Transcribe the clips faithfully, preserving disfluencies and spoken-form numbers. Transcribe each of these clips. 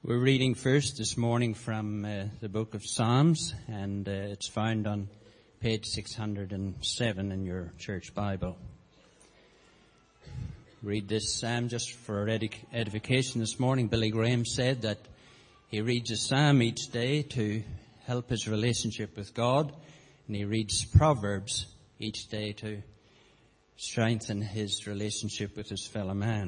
We're reading first this morning from uh, the book of Psalms, and uh, it's found on page six hundred seven in your church Bible. Read this psalm just for our edic- edification this morning. Billy Graham said that he reads a psalm each day to help his relationship with God, and he reads Proverbs each day to strengthen his relationship with his fellow man.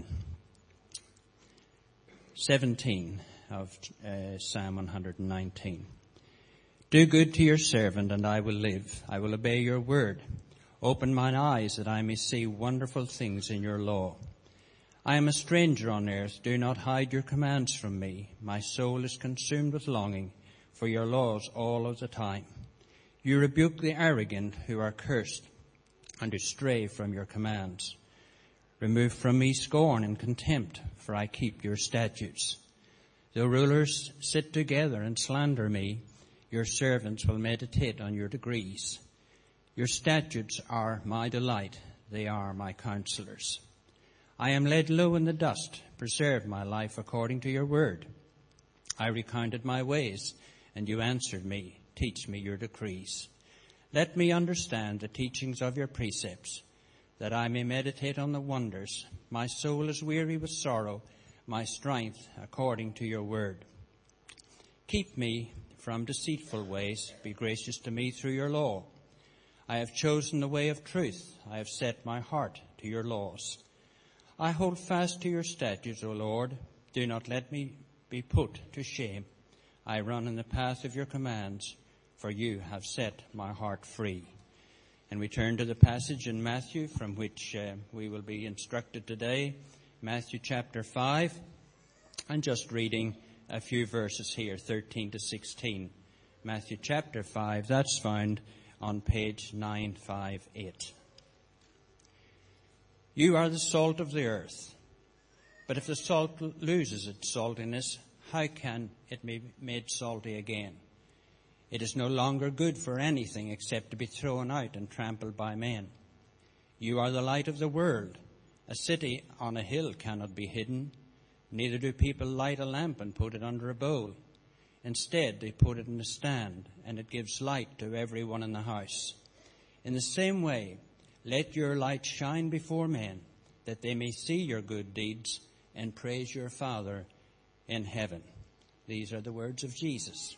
seventeen of uh, Psalm one hundred nineteen. Do good to your servant, and I will live. I will obey your word. Open mine eyes, that I may see wonderful things in your law. I am a stranger on earth. Do not hide your commands from me. My soul is consumed with longing for your laws all of the time. You rebuke the arrogant who are cursed, and who stray from your commands. Remove from me scorn and contempt, for I keep your statutes. Though rulers sit together and slander me, your servants will meditate on your decrees. Your statutes are my delight. They are my counselors. I am laid low in the dust. Preserve my life according to your word. I recounted my ways, and you answered me. Teach me your decrees. Let me understand the teachings of your precepts, that I may meditate on the wonders. My soul is weary with sorrow, my strength according to your word. Keep me from deceitful ways. Be gracious to me through your law. I have chosen the way of truth. I have set my heart to your laws. I hold fast to your statutes, O Lord. Do not let me be put to shame. I run in the path of your commands, for you have set my heart free. And we turn to the passage in Matthew from which uh, we will be instructed today. Matthew chapter five, and just reading a few verses here, thirteen to sixteen. Matthew chapter five, that's found on page nine fifty-eight. You are the salt of the earth, but if the salt loses its saltiness, how can it be made salty again? It is no longer good for anything except to be thrown out and trampled by men. You are the light of the world. A city on a hill cannot be hidden. Neither do people light a lamp and put it under a bowl. Instead, they put it in a stand, and it gives light to everyone in the house. In the same way, let your light shine before men, that they may see your good deeds and praise your Father in heaven. These are the words of Jesus.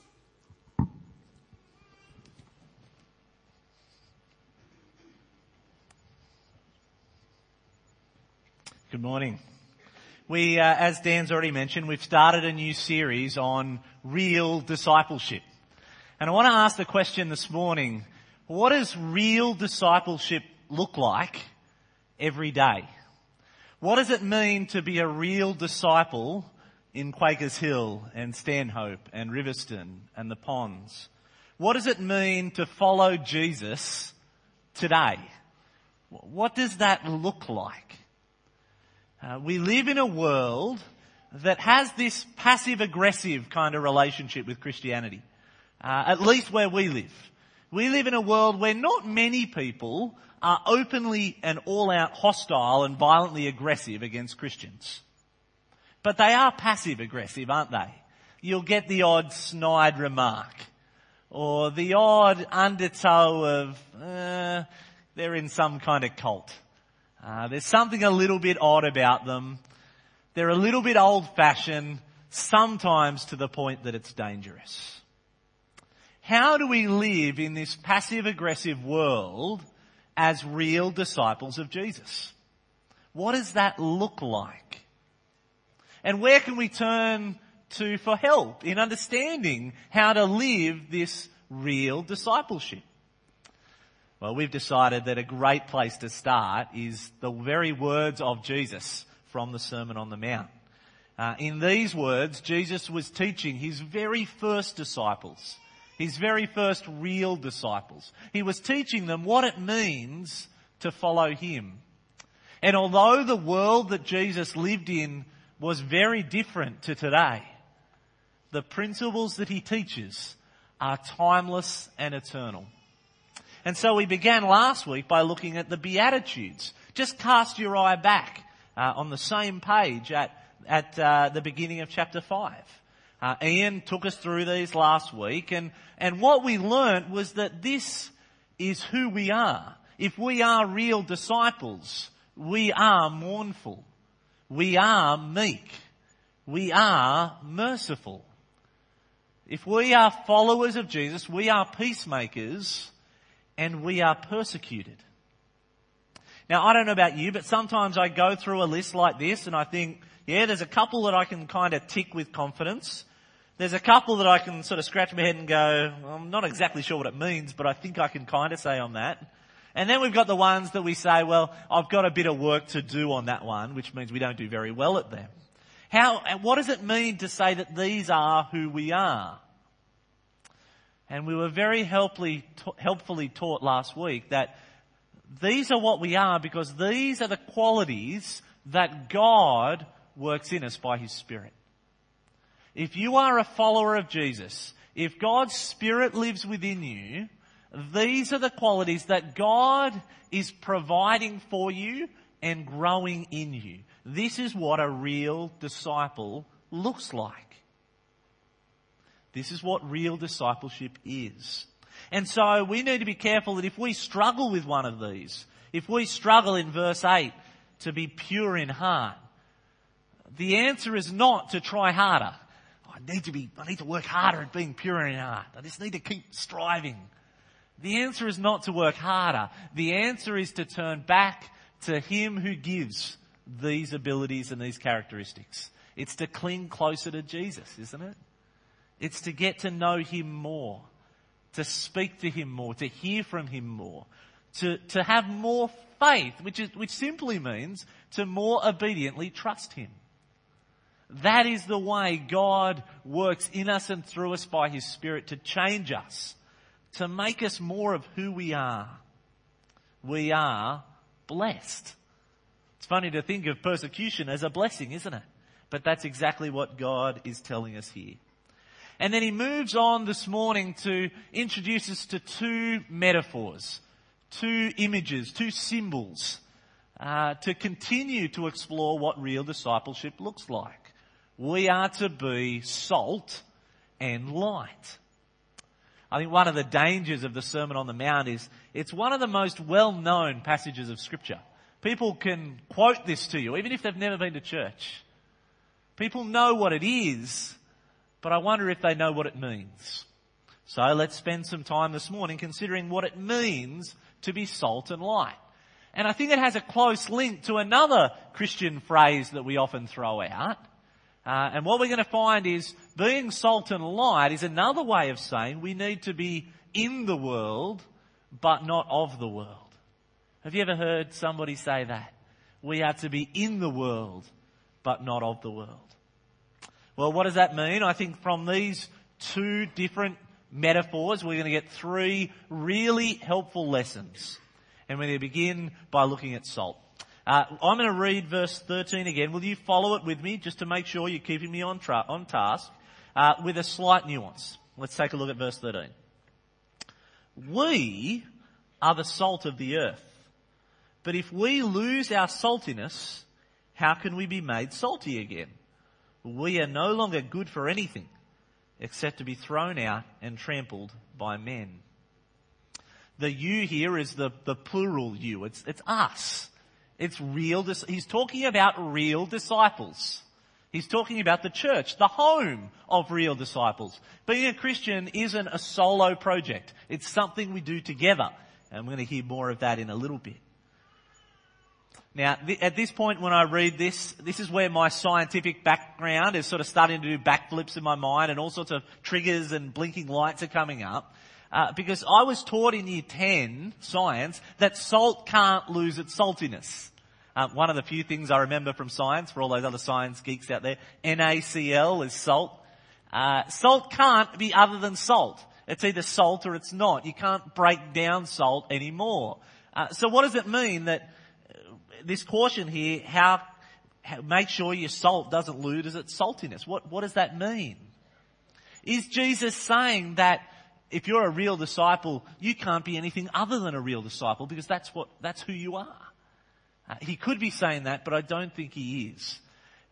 Good morning. We, uh, as Dan's already mentioned, we've started a new series on real discipleship. And I want to ask the question this morning, what does real discipleship look like every day? What does it mean to be a real disciple in Quakers Hill and Stanhope and Riverston and the Ponds? What does it mean to follow Jesus today? What does that look like? Uh, we live in a world that has this passive-aggressive kind of relationship with Christianity, uh, at least where we live. We live in a world where not many people are openly and all-out hostile and violently aggressive against Christians. But they are passive-aggressive, aren't they? You'll get the odd snide remark, or the odd undertow of, uh, they're in some kind of cult. Uh, there's something a little bit odd about them. They're a little bit old-fashioned, sometimes to the point that it's dangerous. How do we live in this passive-aggressive world as real disciples of Jesus? What does that look like? And where can we turn to for help in understanding how to live this real discipleship? Well, we've decided that a great place to start is the very words of Jesus from the Sermon on the Mount. Uh, in these words, Jesus was teaching his very first disciples, his very first real disciples. He was teaching them what it means to follow him. And although the world that Jesus lived in was very different to today, the principles that he teaches are timeless and eternal. And so we began last week by looking at the Beatitudes. Just cast your eye back uh, on the same page at, at uh, the beginning of chapter five, Uh, Ian took us through these last week, and, and what we learnt was that this is who we are. If we are real disciples, we are mournful. We are meek. We are merciful. If we are followers of Jesus, we are peacemakers and we are persecuted. Now, I don't know about you, but sometimes I go through a list like this and I think, yeah, there's a couple that I can kind of tick with confidence. There's a couple that I can sort of scratch my head and go, I'm not exactly sure what it means, but I think I can kind of say on that. And then we've got the ones that we say, well, I've got a bit of work to do on that one, which means we don't do very well at them. How, what does it mean to say that these are who we are? And we were very helpfully, helpfully taught last week that these are what we are because these are the qualities that God works in us by His Spirit. If you are a follower of Jesus, if God's Spirit lives within you, these are the qualities that God is providing for you and growing in you. This is what a real disciple looks like. This is what real discipleship is. And so we need to be careful that if we struggle with one of these, if we struggle in verse eight to be pure in heart, the answer is not to try harder. I need to be, I need to work harder at being pure in heart. I just need to keep striving. The answer is not to work harder. The answer is to turn back to Him who gives these abilities and these characteristics. It's to cling closer to Jesus, isn't it? It's to get to know Him more, to speak to Him more, to hear from Him more, to, to have more faith, which is, which simply means to more obediently trust Him. That is the way God works in us and through us by His Spirit to change us, to make us more of who we are. We are blessed. It's funny to think of persecution as a blessing, isn't it? But that's exactly what God is telling us here. And then he moves on this morning to introduce us to two metaphors, two images, two symbols, uh, to continue to explore what real discipleship looks like. We are to be salt and light. I think one of the dangers of the Sermon on the Mount is it's one of the most well-known passages of Scripture. People can quote this to you, even if they've never been to church. People know what it is, but I wonder if they know what it means. So let's spend some time this morning considering what it means to be salt and light. And I think it has a close link to another Christian phrase that we often throw out. Uh, and what we're going to find is being salt and light is another way of saying we need to be in the world, but not of the world. Have you ever heard somebody say that? We are to be in the world, but not of the world. Well, what does that mean? I think from these two different metaphors, we're going to get three really helpful lessons. And we're going to begin by looking at salt. Uh, I'm going to read verse thirteen again. Will you follow it with me just to make sure you're keeping me on, tra- on task uh, with a slight nuance? Let's take a look at verse thirteen. We are the salt of the earth. But if we lose our saltiness, how can we be made salty again? We are no longer good for anything except to be thrown out and trampled by men. The you here is the, the plural you. It's, it's us. It's real. He's talking about real disciples. He's talking about the church, the home of real disciples. Being a Christian isn't a solo project. It's something we do together. And we're going to hear more of that in a little bit. Now, th- at this point when I read this, this is where my scientific background is sort of starting to do backflips in my mind and all sorts of triggers and blinking lights are coming up. Uh, because I was taught in year ten, science, that salt can't lose its saltiness. Uh, one of the few things I remember from science, for all those other science geeks out there, N A C L is salt. Uh, salt can't be other than salt. It's either salt or it's not. You can't break down salt anymore. Uh, so what does it mean that this caution here, how, how make sure your salt doesn't lose its saltiness? What, what does that mean? Is Jesus saying that if you're a real disciple, you can't be anything other than a real disciple because that's what, that's who you are? Uh, he could be saying that, but I don't think he is.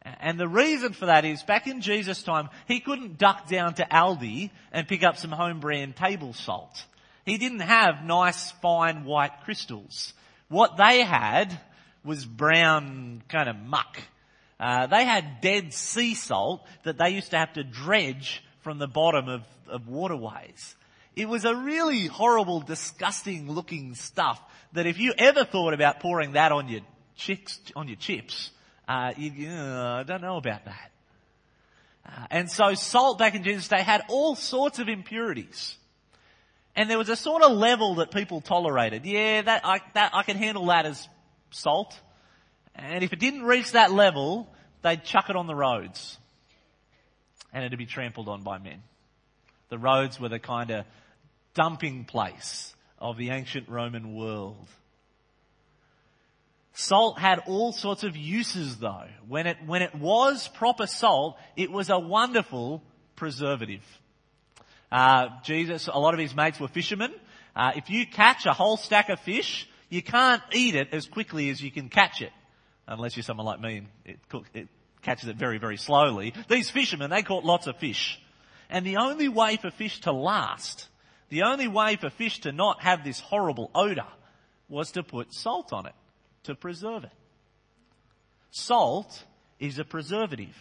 And the reason for that is, back in Jesus' time, he couldn't duck down to Aldi and pick up some home brand table salt. He didn't have nice, fine, white crystals. What they had was brown kind of muck. Uh, they had dead sea salt that they used to have to dredge from the bottom of, of waterways. It was a really horrible, disgusting looking stuff that if you ever thought about pouring that on your chicks, on your chips, uh, you, uh, I don't know about that. Uh, and so salt back in Jesus' day had all sorts of impurities. And there was a sort of level that people tolerated. Yeah, that I, that I can handle that as salt. And if it didn't reach that level, they'd chuck it on the roads. And it'd be trampled on by men. The roads were the kind of dumping place of the ancient Roman world. Salt had all sorts of uses though. When it, when it was proper salt, it was a wonderful preservative. Uh, Jesus, a lot of his mates were fishermen. Uh, if you catch a whole stack of fish, you can't eat it as quickly as you can catch it. Unless you're someone like me and it, cook, it catches it very, very slowly. These fishermen, they caught lots of fish. And the only way for fish to last, the only way for fish to not have this horrible odour, was to put salt on it, to preserve it. Salt is a preservative.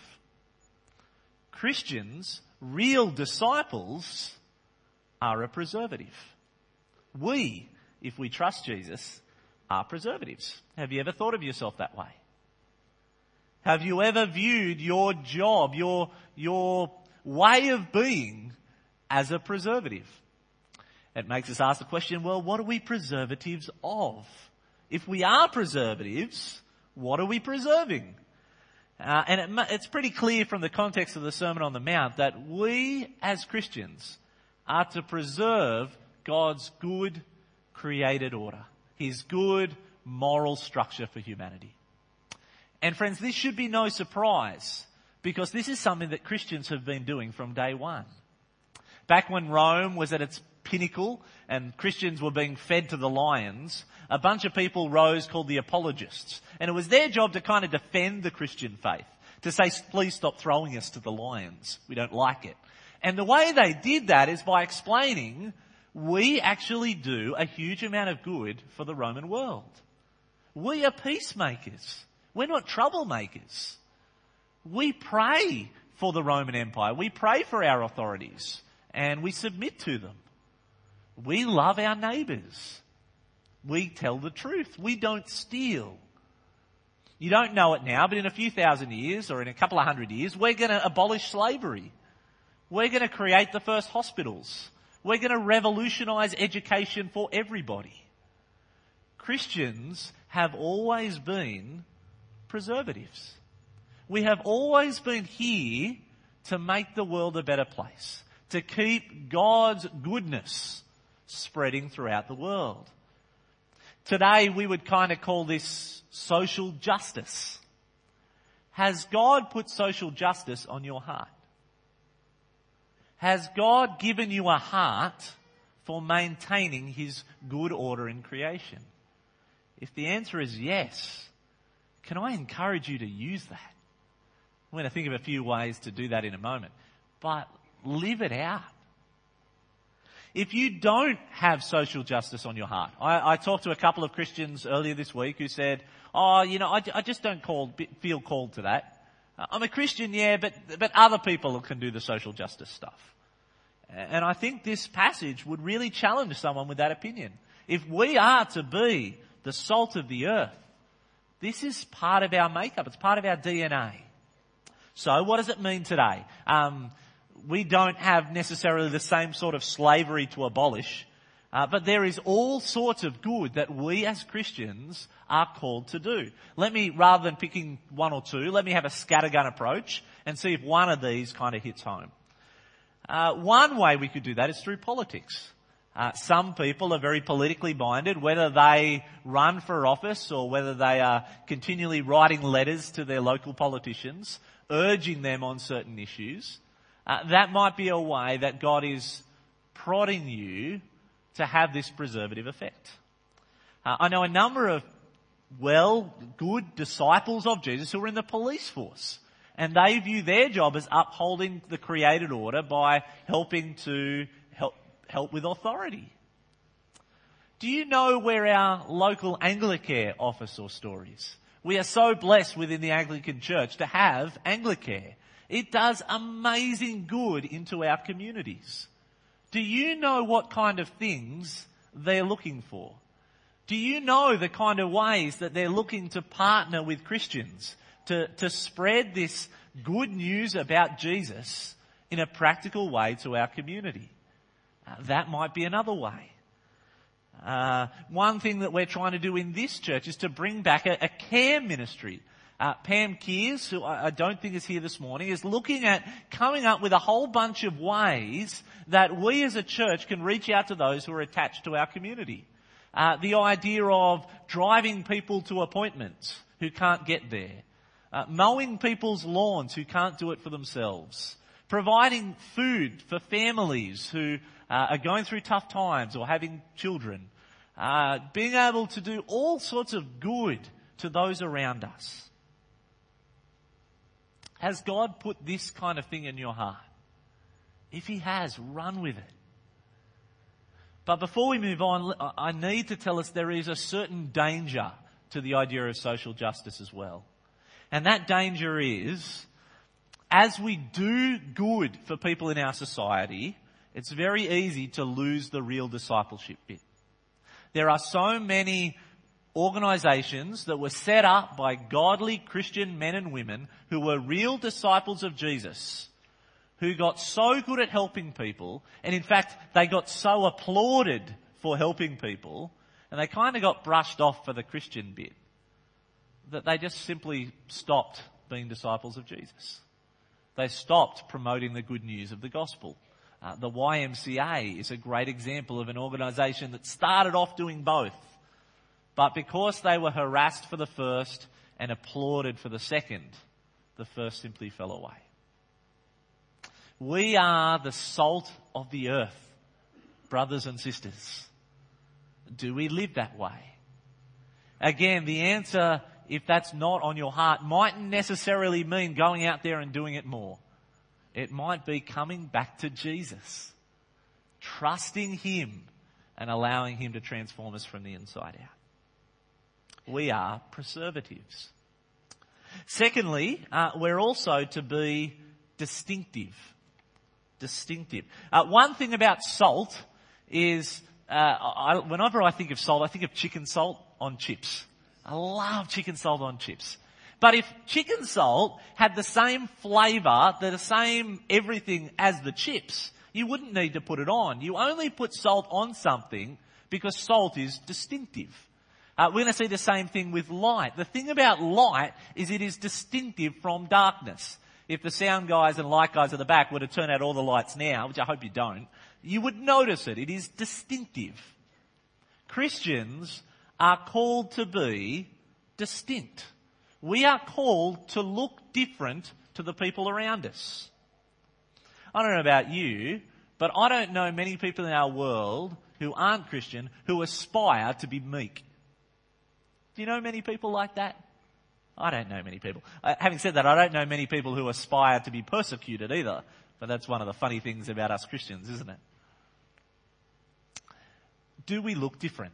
Christians, real disciples, are a preservative. We, if we trust Jesus, are preservatives. Have you ever thought of yourself that way? Have you ever viewed your job, your, your way of being as a preservative? It makes us ask the question, well, what are we preservatives of? If we are preservatives, what are we preserving? Uh, and it, it's pretty clear from the context of the Sermon on the Mount that we as Christians are to preserve God's good created order, his good moral structure for humanity. And friends, this should be no surprise because this is something that Christians have been doing from day one. Back when Rome was at its pinnacle and Christians were being fed to the lions, a bunch of people rose called the apologists. And it was their job to kind of defend the Christian faith, to say, please stop throwing us to the lions. We don't like it. And the way they did that is by explaining we actually do a huge amount of good for the Roman world. We are peacemakers. We're not troublemakers. We pray for the Roman Empire. We pray for our authorities and we submit to them. We love our neighbours. We tell the truth. We don't steal. You don't know it now, but in a few thousand years or in a couple of hundred years, we're going to abolish slavery. We're going to create the first hospitals. We're going to revolutionise education for everybody. Christians have always been preservatives. We have always been here to make the world a better place, to keep God's goodness spreading throughout the world. Today we would kind of call this social justice. Has God put social justice on your heart? Has God given you a heart for maintaining his good order in creation? If the answer is yes, can I encourage you to use that? I'm going to think of a few ways to do that in a moment. But live it out. If you don't have social justice on your heart, I, I talked to a couple of Christians earlier this week who said, oh, you know, I, I just don't call, feel called to that. I'm a Christian, yeah, but, but other people can do the social justice stuff. And I think this passage would really challenge someone with that opinion. If we are to be the salt of the earth, this is part of our makeup. It's part of our D N A. So what does it mean today? Um, we don't have necessarily the same sort of slavery to abolish, uh, but there is all sorts of good that we as Christians are called to do. Let me, rather than picking one or two, let me have a scattergun approach and see if one of these kind of hits home. Uh, one way we could do that is through politics. Uh, some people are very politically minded, whether they run for office or whether they are continually writing letters to their local politicians, urging them on certain issues. Uh, that might be a way that God is prodding you to have this preservative effect. Uh, I know a number of, well, good disciples of Jesus who are in the police force. And they view their job as upholding the created order by helping to help, help with authority. Do you know where our local Anglicare office or stories? We are so blessed within the Anglican Church to have Anglicare. It does amazing good into our communities. Do you know what kind of things they're looking for? Do you know the kind of ways that they're looking to partner with Christians to, to spread this good news about Jesus in a practical way to our community? Uh, that might be another way. Uh, one thing that we're trying to do in this church is to bring back a, a care ministry. Uh, Pam Kears, who I, I don't think is here this morning, is looking at coming up with a whole bunch of ways that we as a church can reach out to those who are attached to our community. Uh, the idea of driving people to appointments who can't get there. Uh, mowing people's lawns who can't do it for themselves. Providing food for families who uh, are going through tough times or having children. Uh, being able to do all sorts of good to those around us. Has God put this kind of thing in your heart? If He has, run with it. But before we move on, I need to tell us there is a certain danger to the idea of social justice as well. And that danger is, as we do good for people in our society, it's very easy to lose the real discipleship bit. There are so many organisations that were set up by godly Christian men and women who were real disciples of Jesus, who got so good at helping people, and in fact they got so applauded for helping people, and they kind of got brushed off for the Christian bit, that they just simply stopped being disciples of Jesus. They stopped promoting the good news of the gospel. Uh, the Y M C A is a great example of an organisation that started off doing both, but because they were harassed for the first and applauded for the second, the first simply fell away. We are the salt of the earth, brothers and sisters. Do we live that way? Again, the answer, if that's not on your heart, mightn't necessarily mean going out there and doing it more. It might be coming back to Jesus, trusting Him and allowing Him to transform us from the inside out. We are preservatives. Secondly, uh, we're also to be distinctive. Distinctive. Uh, one thing about salt is, uh, I, whenever I think of salt, I think of chicken salt on chips. I love chicken salt on chips. But if chicken salt had the same flavour, the same everything as the chips, you wouldn't need to put it on. You only put salt on something because salt is distinctive. Uh, we're going to see the same thing with light. The thing about light is it is distinctive from darkness. If the sound guys and light guys at the back were to turn out all the lights now, which I hope you don't, you would notice it. It is distinctive. Christians are called to be distinct. We are called to look different to the people around us. I don't know about you, but I don't know many people in our world who aren't Christian who aspire to be meek. Do you know many people like that? I don't know many people. Uh, having said that, I don't know many people who aspire to be persecuted either. But that's one of the funny things about us Christians, isn't it? Do we look different?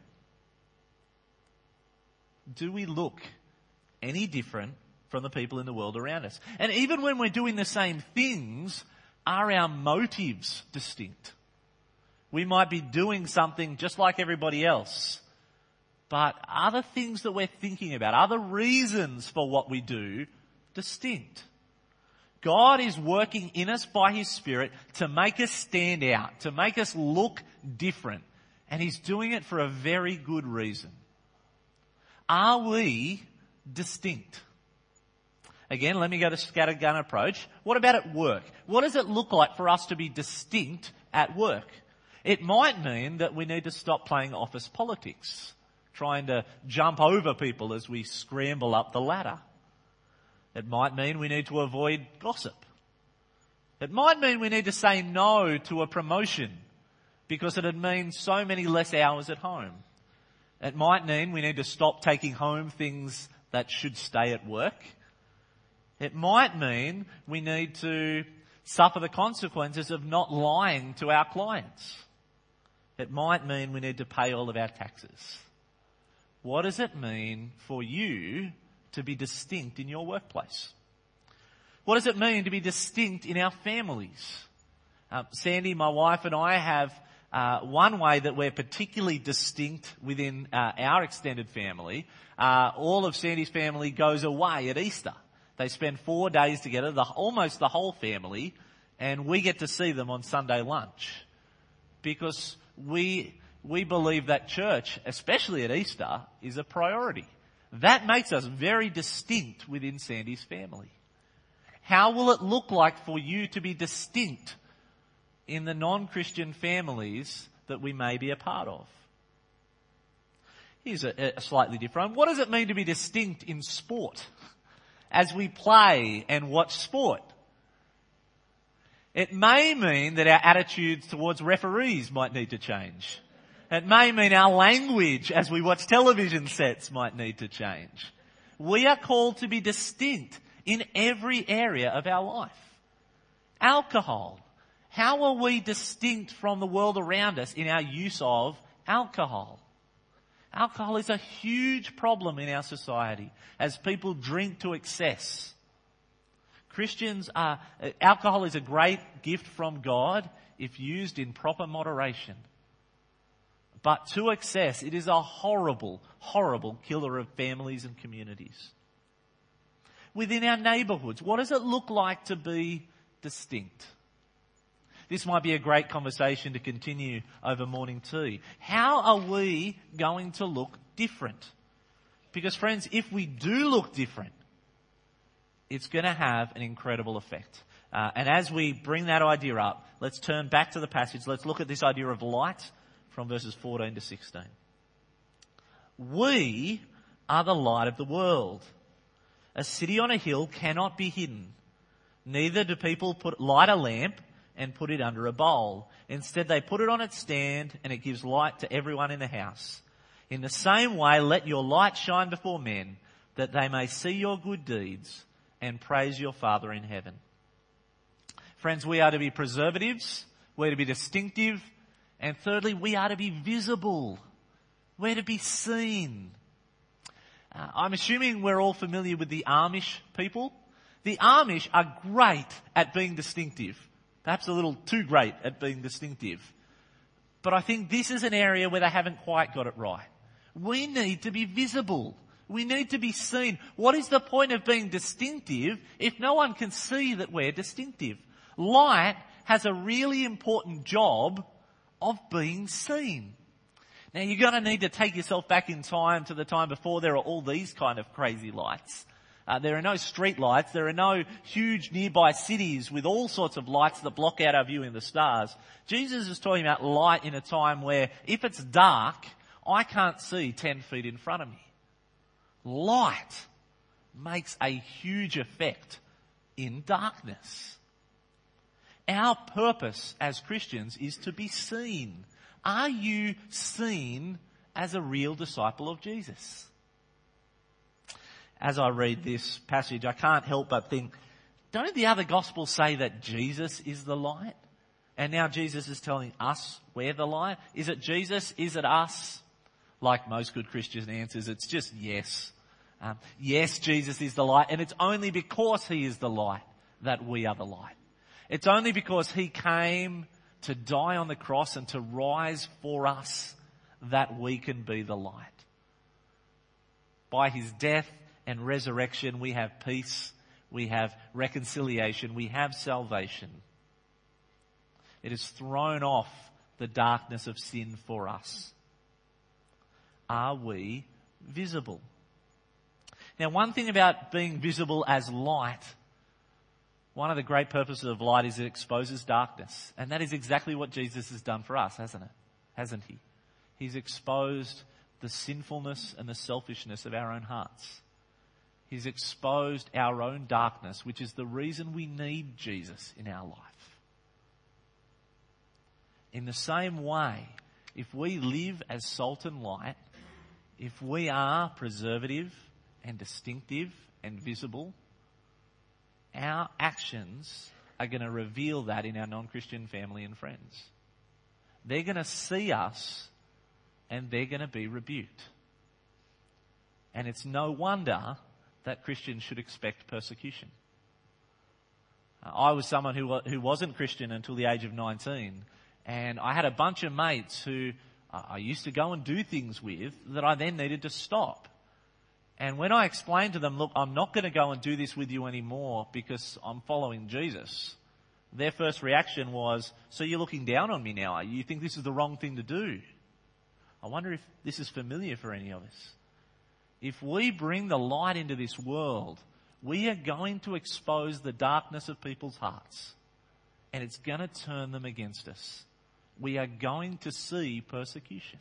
Do we look any different from the people in the world around us? And even when we're doing the same things, are our motives distinct? We might be doing something just like everybody else, but are the things that we're thinking about, are the reasons for what we do distinct? God is working in us by His Spirit to make us stand out, to make us look different. And He's doing it for a very good reason. Are we distinct? Again, let me go to scattergun approach. What about at work? What does it look like for us to be distinct at work? It might mean that we need to stop playing office politics, trying to jump over people as we scramble up the ladder. It might mean we need to avoid gossip. It might mean we need to say no to a promotion because it'd mean so many less hours at home. It might mean we need to stop taking home things that should stay at work. It might mean we need to suffer the consequences of not lying to our clients. It might mean we need to pay all of our taxes. What does it mean for you to be distinct in your workplace? What does it mean to be distinct in our families? Um, Sandy, my wife, and I have uh, one way that we're particularly distinct within uh, our extended family. Uh, all of Sandy's family goes away at Easter. They spend four days together, the, almost the whole family, and we get to see them on Sunday lunch. Because we we believe that church, especially at Easter, is a priority. That makes us very distinct within Sandy's family. How will it look like for you to be distinct in the non-Christian families that we may be a part of? Here's a, a slightly different. What does it mean to be distinct in sport as we play and watch sport? It may mean that our attitudes towards referees might need to change. It may mean our language as we watch television sets might need to change. We are called to be distinct in every area of our life. Alcohol. How are we distinct from the world around us in our use of alcohol? Alcohol is a huge problem in our society as people drink to excess. Christians are, alcohol is a great gift from God if used in proper moderation. But to excess, it is a horrible, horrible killer of families and communities. Within our neighbourhoods, what does it look like to be distinct? This might be a great conversation to continue over morning tea. How are we going to look different? Because friends, if we do look different, it's going to have an incredible effect. Uh, and as we bring that idea up, let's turn back to the passage. Let's look at this idea of light from verses fourteen to sixteen. We are the light of the world. A city on a hill cannot be hidden. Neither do people put light a lamp and put it under a bowl. Instead, they put it on its stand, and it gives light to everyone in the house. In the same way, let your light shine before men, that they may see your good deeds and praise your Father in heaven. Friends, we are to be preservatives, we're to be distinctive, and thirdly, we are to be visible. We're to be seen. Uh, I'm assuming we're all familiar with the Amish people. The Amish are great at being distinctive. Perhaps a little too great at being distinctive. But I think this is an area where they haven't quite got it right. We need to be visible. We need to be seen. What is the point of being distinctive if no one can see that we're distinctive? Light has a really important job of being seen. Now you're going to need to take yourself back in time to the time before there are all these kind of crazy lights. Uh, there are no street lights. There are no huge nearby cities with all sorts of lights that block out our view in the stars. Jesus is talking about light in a time where if it's dark, I can't see ten feet in front of me. Light makes a huge effect in darkness. Our purpose as Christians is to be seen. Are you seen as a real disciple of Jesus? As I read this passage, I can't help but think, don't the other Gospels say that Jesus is the light? And now Jesus is telling us we're the light? Is it Jesus? Is it us? Like most good Christian answers, it's just yes. Um, yes, Jesus is the light, and it's only because he is the light that we are the light. It's only because he came to die on the cross and to rise for us that we can be the light. By his death and resurrection, we have peace, we have reconciliation, we have salvation. It has thrown off the darkness of sin for us. Are we visible? Now, one thing about being visible as light, one of the great purposes of light is it exposes darkness. And that is exactly what Jesus has done for us, hasn't it? Hasn't he? He's exposed the sinfulness and the selfishness of our own hearts. He's exposed our own darkness, which is the reason we need Jesus in our life. In the same way, if we live as salt and light, if we are preservative and distinctive and visible, our actions are going to reveal that in our non-Christian family and friends. They're going to see us and they're going to be rebuked. And it's no wonder that Christians should expect persecution. I was someone who who wasn't Christian until the age of nineteen, and I had a bunch of mates who I used to go and do things with that I then needed to stop. And when I explained to them, look, I'm not going to go and do this with you anymore because I'm following Jesus, their first reaction was, so you're looking down on me now? You think this is the wrong thing to do? I wonder if this is familiar for any of us. If we bring the light into this world, we are going to expose the darkness of people's hearts, and it's going to turn them against us. We are going to see persecution.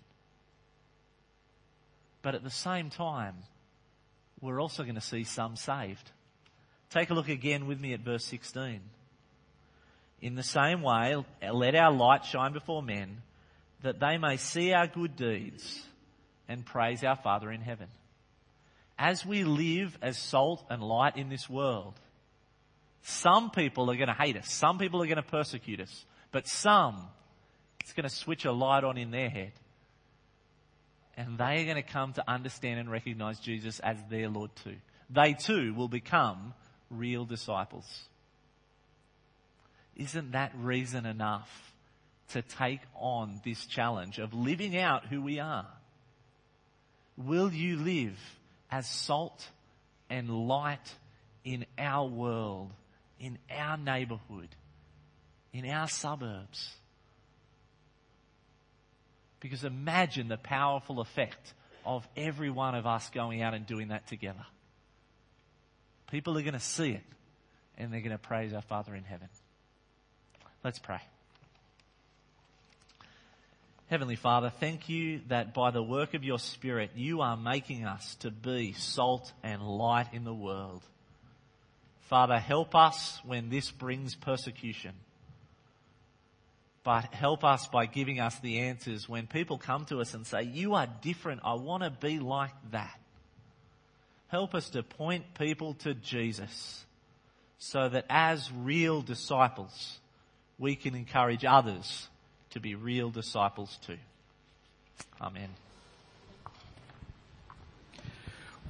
But at the same time, we're also going to see some saved. Take a look again with me at verse sixteen. In the same way, let our light shine before men, that they may see our good deeds and praise our Father in heaven. As we live as salt and light in this world, some people are going to hate us. Some people are going to persecute us. But some, it's going to switch a light on in their head. And they are going to come to understand and recognize Jesus as their Lord too. They too will become real disciples. Isn't that reason enough to take on this challenge of living out who we are? Will you live as salt and light in our world, in our neighbourhood, in our suburbs? Because imagine the powerful effect of every one of us going out and doing that together. People are going to see it and they're going to praise our Father in heaven. Let's pray. Heavenly Father, thank you that by the work of your Spirit, you are making us to be salt and light in the world. Father, help us when this brings persecution. But help us by giving us the answers when people come to us and say, you are different, I want to be like that. Help us to point people to Jesus so that as real disciples, we can encourage others to be real disciples too. Amen.